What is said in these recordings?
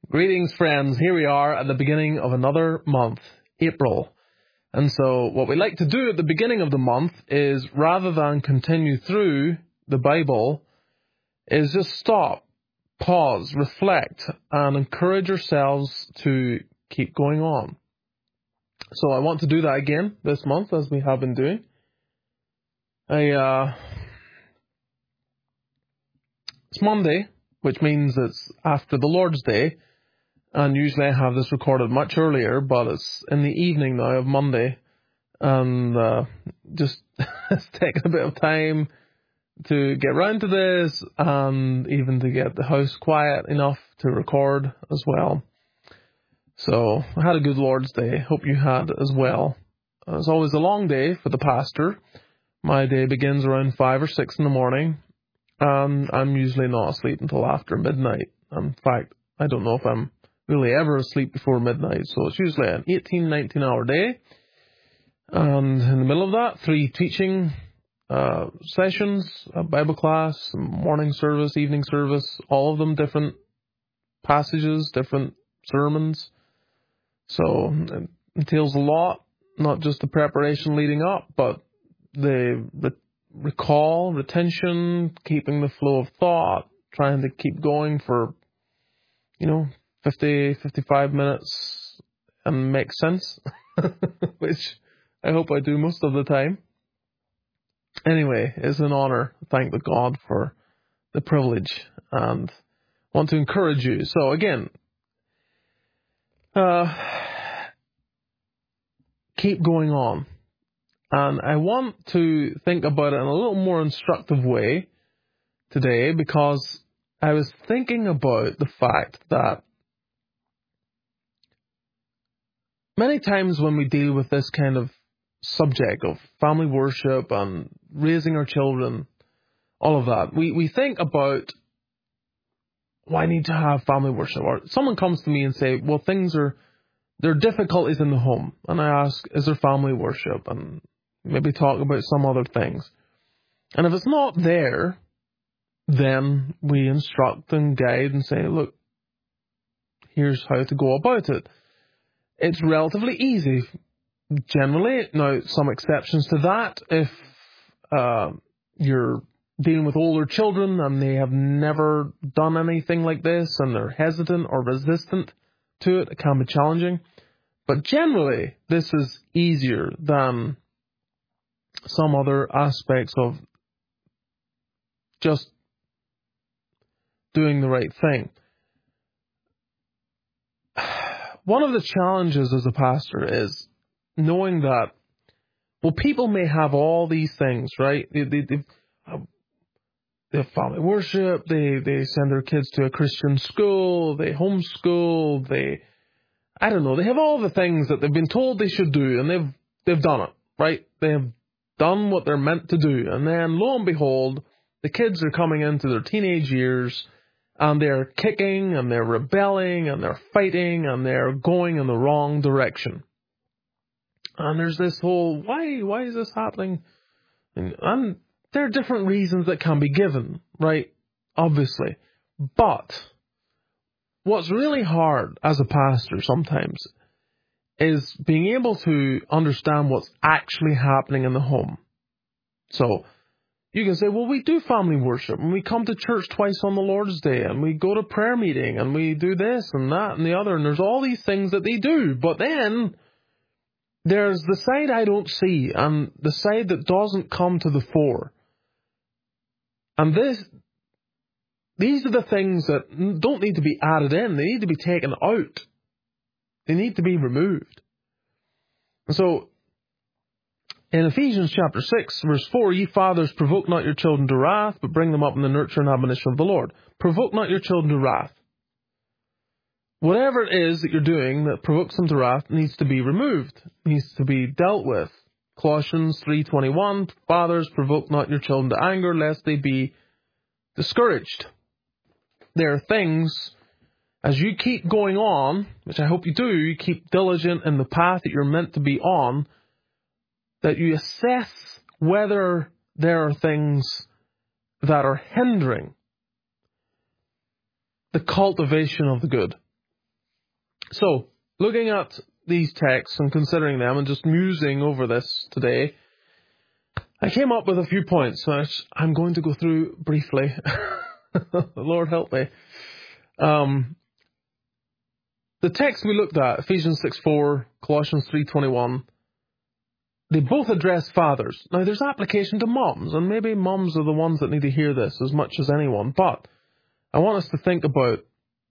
Greetings, friends. Here we are at the beginning of another month, April. And so what we like to do at the beginning of the month is, rather than continue through the Bible, is just stop, pause, reflect, and encourage ourselves to keep going on. So I want to do that again this month, as we have been doing. It's Monday, which means it's after the Lord's Day. And usually I have this recorded much earlier, but it's in the evening now of Monday. And just it's taken a bit of time to get round to this and even to get the house quiet enough to record as well. So I had a good Lord's Day. Hope you had as well. It's always a long day for the pastor. My day begins around 5 or 6 in the morning, and I'm usually not asleep until after midnight. In fact, I don't know if I'm really ever asleep before midnight, so it's usually an 18-19 hour day. And in the middle of that, 3 teaching sessions, a Bible class, morning service, evening service, all of them different passages, different sermons. So it entails a lot, not just the preparation leading up, but the recall, retention, keeping the flow of thought, trying to keep going for, 50, 55 minutes and make sense, which I hope I do most of the time. Anyway, it's an honor. Thank the God for the privilege and want to encourage you. So again, keep going on. And I want to think about it in a little more instructive way today, because I was thinking about the fact that many times when we deal with this kind of subject of family worship and raising our children, all of that, we think about, I need to have family worship. Or someone comes to me and say, well, there are difficulties in the home. And I ask, is there family worship? And maybe talk about some other things. And if it's not there, then we instruct and guide and say, look, here's how to go about it. It's relatively easy, generally. Now, some exceptions to that. If you're dealing with older children and they have never done anything like this and they're hesitant or resistant to it, it can be challenging. But generally, this is easier than some other aspects of just doing the right thing. One of the challenges as a pastor is knowing that, well, people may have all these things, right? They have family worship, they send their kids to a Christian school, they homeschool, they have all the things that they've been told they should do, and they've done it, right? They have done what they're meant to do, and then lo and behold, the kids are coming into their teenage years, and they're kicking, and they're rebelling, and they're fighting, and they're going in the wrong direction. And there's this whole, why is this happening? And there are different reasons that can be given, right? Obviously. But what's really hard as a pastor sometimes is being able to understand what's actually happening in the home. So you can say, well, we do family worship, and we come to church twice on the Lord's Day, and we go to prayer meeting, and we do this and that and the other, and there's all these things that they do. But then there's the side I don't see, and the side that doesn't come to the fore. And these are the things that don't need to be added in. They need to be taken out. They need to be removed. And so, in Ephesians chapter 6, verse 4, ye fathers, provoke not your children to wrath, but bring them up in the nurture and admonition of the Lord. Provoke not your children to wrath. Whatever it is that you're doing that provokes them to wrath needs to be removed, needs to be dealt with. Colossians 3:21, fathers, provoke not your children to anger, lest they be discouraged. There are things, as you keep going on, which I hope you do, you keep diligent in the path that you're meant to be on, that you assess whether there are things that are hindering the cultivation of the good. So, looking at these texts and considering them and just musing over this today, I came up with a few points which I'm going to go through briefly. Lord help me. The text we looked at, Ephesians 6:4, Colossians 3:21, they both address fathers. Now, there's application to moms, and maybe moms are the ones that need to hear this as much as anyone, but I want us to think about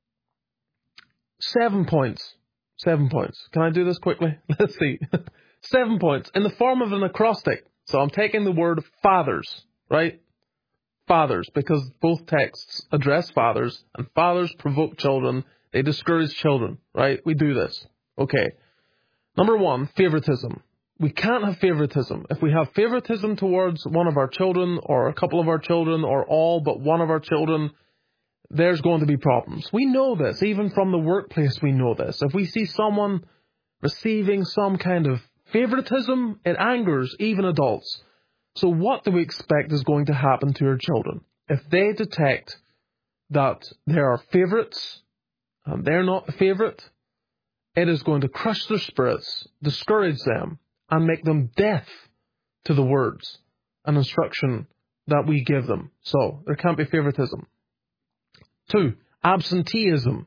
7 points. 7 points. Can I do this quickly? Let's see. 7 points in the form of an acrostic. So I'm taking the word fathers, right? Fathers, because both texts address fathers, and fathers provoke children. They discourage children, right? We do this. Okay. Number 1, favoritism. We can't have favoritism. If we have favoritism towards one of our children, or a couple of our children, or all but one of our children, there's going to be problems. We know this. Even from the workplace, we know this. If we see someone receiving some kind of favoritism, it angers even adults. So what do we expect is going to happen to our children? If they detect that there are favorites, and they're not the favorite, it is going to crush their spirits, discourage them, and make them deaf to the words and instruction that we give them. So there can't be favoritism. 2, absenteeism.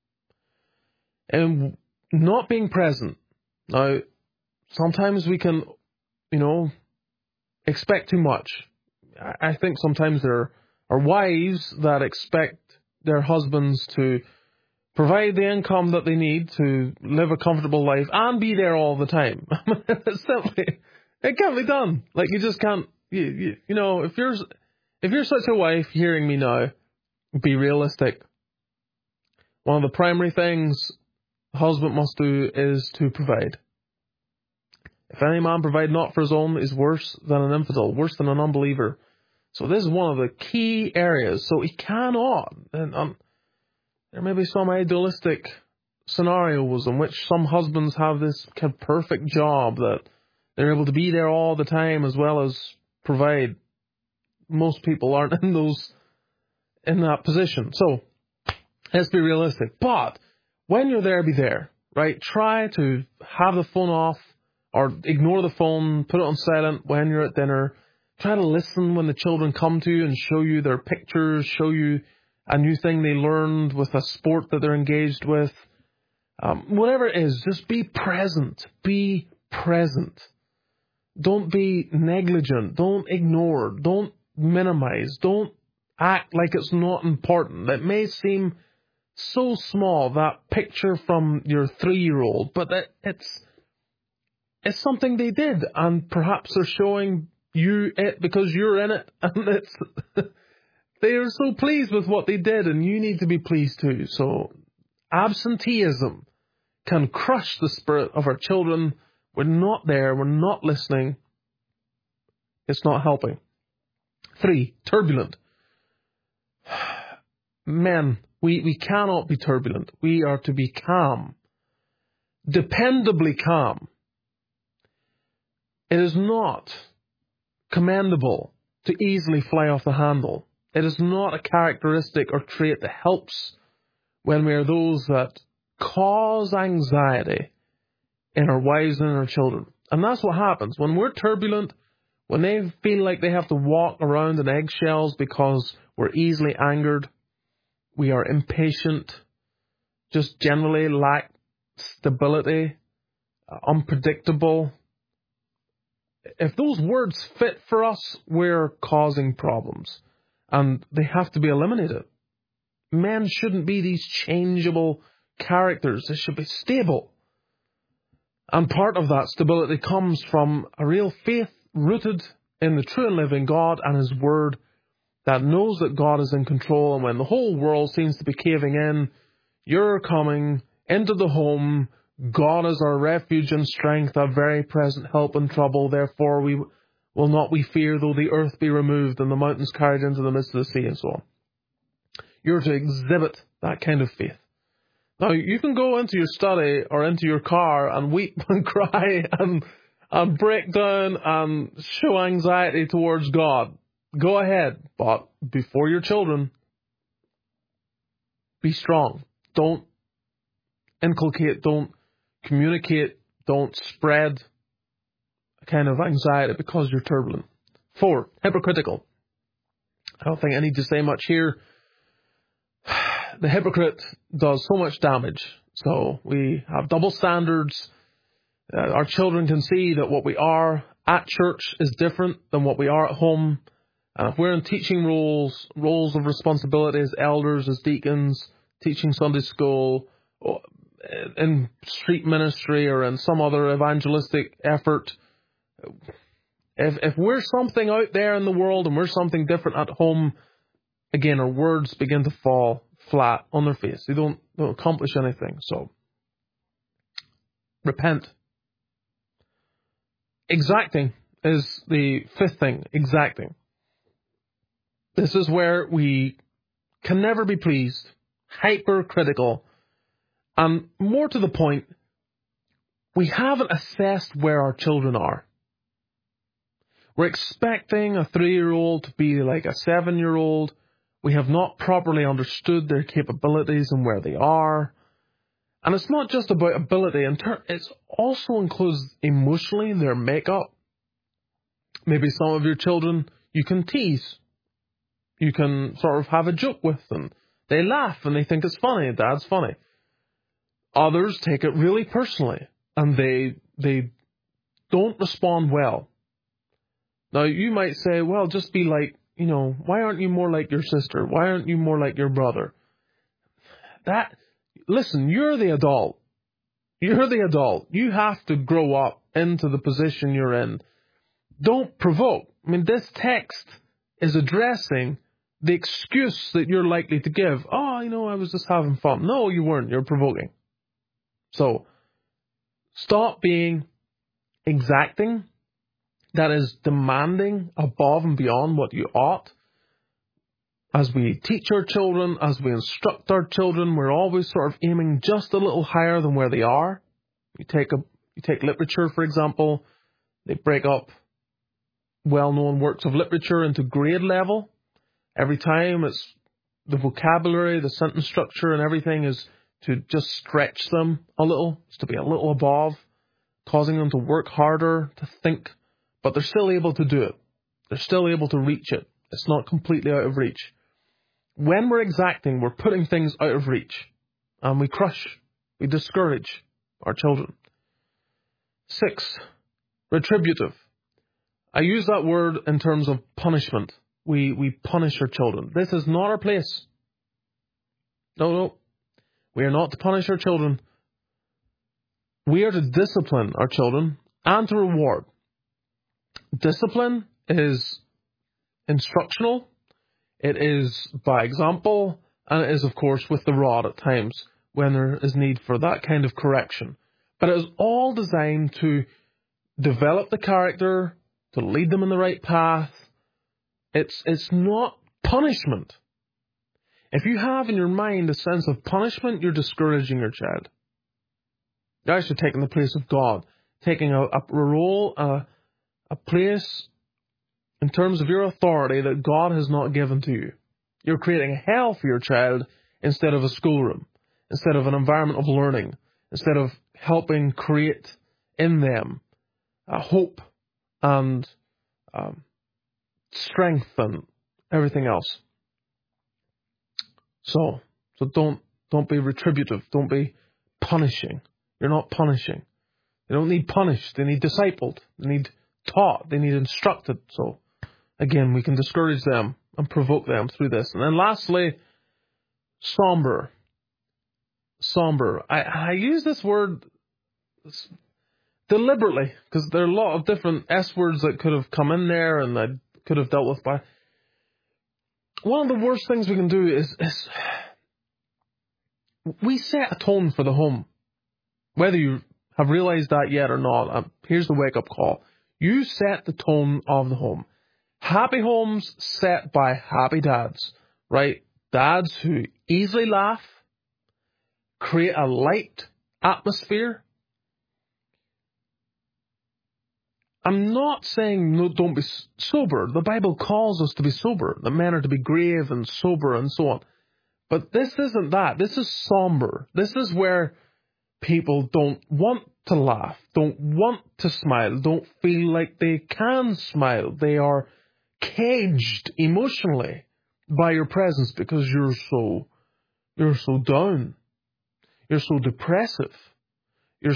And not being present. Now, sometimes we can, expect too much. I think sometimes there are wives that expect their husbands to provide the income that they need to live a comfortable life and be there all the time. It can't be done. Like, you just can't, if you're such a wife hearing me now, be realistic. One of the primary things a husband must do is to provide. If any man provide not for his own is worse than an infidel, worse than an unbeliever. So this is one of the key areas. So he cannot, and there may be some idealistic scenarios in which some husbands have this kind of perfect job that they're able to be there all the time as well as provide. Most people aren't in that position. So let's be realistic. But when you're there, be there, right? Try to have the phone off or ignore the phone, put it on silent when you're at dinner. Try to listen when the children come to you and show you their pictures, show you a new thing they learned with a sport that they're engaged with. Whatever it is, just be present. Be present. Don't be negligent. Don't ignore. Don't minimize. Don't act like it's not important. It may seem so small, that picture from your 3-year-old, but it's something they did, and perhaps they're showing you it because you're in it, and they are so pleased with what they did, and you need to be pleased too. So absenteeism can crush the spirit of our children. We're not there. We're not listening. It's not helping. 3, turbulent. Men, we cannot be turbulent. We are to be calm. Dependably calm. It is not commendable to easily fly off the handle. It is not a characteristic or trait that helps when we are those that cause anxiety in our wives and in our children. And that's what happens. When we're turbulent, when they feel like they have to walk around in eggshells because we're easily angered, we are impatient, just generally lack stability, unpredictable. If those words fit for us, we're causing problems. And they have to be eliminated. Men shouldn't be these changeable characters. They should be stable. And part of that stability comes from a real faith rooted in the true and living God and His Word, that knows that God is in control. And when the whole world seems to be caving in, you're coming into the home. God is our refuge and strength, a very present help in trouble. Therefore we will not we fear, though the earth be removed and the mountains carried into the midst of the sea, and so on. You're to exhibit that kind of faith. Now, you can go into your study or into your car and weep and cry and break down and show anxiety towards God. Go ahead, but before your children, be strong. Don't inculcate, don't communicate, don't spread a kind of anxiety because you're turbulent. 4, hypocritical. I don't think I need to say much here. The hypocrite does so much damage. So we have double standards. Our children can see that what we are at church is different than what we are at home. And if we're in teaching roles of responsibility as elders, as deacons, teaching Sunday school, in street ministry or in some other evangelistic effort, if we're something out there in the world and we're something different at home, again, our words begin to fall flat on their face. They don't accomplish anything. So, repent. Exacting is the 5th thing. Exacting. This is where we can never be pleased, hypercritical, and more to the point, we haven't assessed where our children are. We're expecting a 3-year-old to be like a 7-year-old. We have not properly understood their capabilities and where they are. And it's not just about ability, it also includes emotionally their makeup. Maybe some of your children you can tease. You can sort of have a joke with them. They laugh and they think it's funny. Dad's funny. Others take it really personally and they don't respond well. Now you might say, well, just be like, why aren't you more like your sister? Why aren't you more like your brother? Listen, you're the adult. You're the adult. You have to grow up into the position you're in. Don't provoke. I mean, this text is addressing the excuse that you're likely to give. Oh, I was just having fun. No, you weren't. You're provoking. So, stop being exacting. That is demanding above and beyond what you ought. As we teach our children, as we instruct our children, we're always sort of aiming just a little higher than where they are. You take literature, for example. They break up well-known works of literature into grade level. Every time it's the vocabulary, the sentence structure and everything is to just stretch them a little. It's to be a little above, causing them to work harder, to think. But they're still able to do it. They're still able to reach it. It's not completely out of reach. When we're exacting, we're putting things out of reach. And we crush, we discourage our children. 6, retributive. I use that word in terms of punishment. We punish our children. This is not our place. No. We are not to punish our children. We are to discipline our children and to reward. Discipline is instructional. It is by example, and it is, of course, with the rod at times when there is need for that kind of correction. But it is all designed to develop the character, to lead them in the right path. It's not punishment. If you have in your mind a sense of punishment, you're discouraging your child. You're actually taking the place of God, taking a role, a place in terms of your authority that God has not given to you. You're creating a hell for your child instead of a schoolroom, instead of an environment of learning, instead of helping create in them hope and strength and everything else. So don't be retributive. Don't be punishing. You're not punishing. They don't need punished. They need discipled. They need taught. They need instructed. So again, we can discourage them and provoke them through this. And then lastly, somber. Somber. I use this word deliberately because there are a lot of different S words that could have come in there and I could have dealt with by. One of the worst things we can do is we set a tone for the home. Whether you have realized that yet or not, here's the wake-up call. You set the tone of the home. Happy homes set by happy dads, right? Dads who easily laugh, create a light atmosphere. I'm not saying no, don't be sober. The Bible calls us to be sober. The men are to be grave and sober and so on. But this isn't that. This is somber. This is where people don't want to laugh, don't want to smile, don't feel like they can smile. They are caged emotionally by your presence because you're so down. You're so depressive. You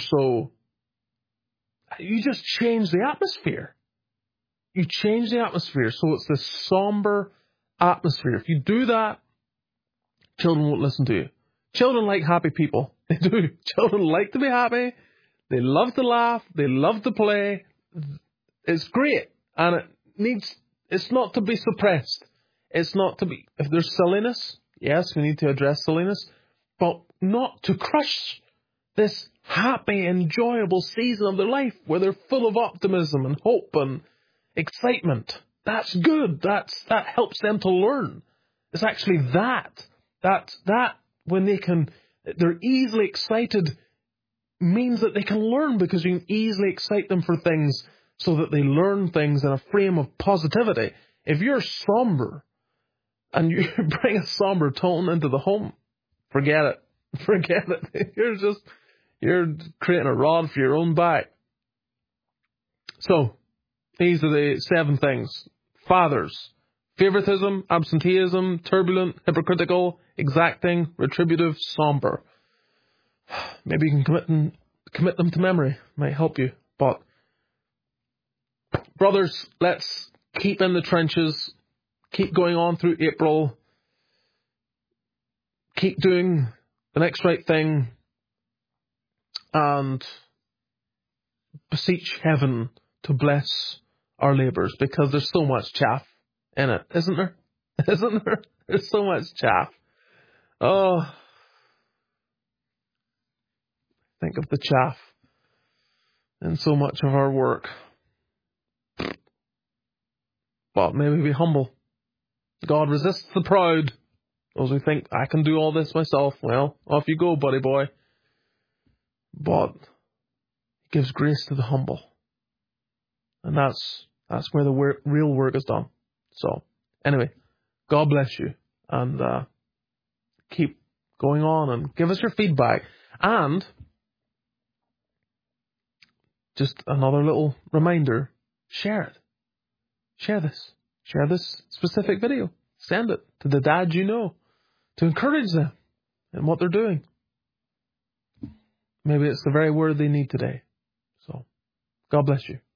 just change the atmosphere. You change the atmosphere. So it's this somber atmosphere. If you do that, children won't listen to you. Children like happy people. They do. Children like to be happy. They love to laugh. They love to play. It's great. And it's not to be suppressed. It's not to be, if there's silliness, yes, we need to address silliness, but not to crush this happy, enjoyable season of their life where they're full of optimism and hope and excitement. That's good. That helps them to learn. It's actually that when they're easily excited means that they can learn, because you can easily excite them for things so that they learn things in a frame of positivity. If you're somber and you bring a somber tone into the home, forget it. Forget it. You're creating a rod for your own back. So, these are the 7 things. Fathers: favoritism, absenteeism, turbulent, hypocritical, exacting, retributive, somber. Maybe you can commit them to memory. Might help you. But, brothers, let's keep in the trenches. Keep going on through April. Keep doing the next right thing. And beseech heaven to bless our labours, because there's so much chaff in it, isn't there? Isn't there? There's so much chaff. Oh, think of the chaff in so much of our work. But maybe be humble. God resists the proud. Those who think, I can do all this myself. Well, off you go, buddy boy. But He gives grace to the humble. And that's where the real work is done. So, anyway, God bless you. And keep going on and give us your feedback. And just another little reminder, share it. Share this. Share this specific video. Send it to the dads you know to encourage them in what they're doing. Maybe it's the very word they need today. So, God bless you.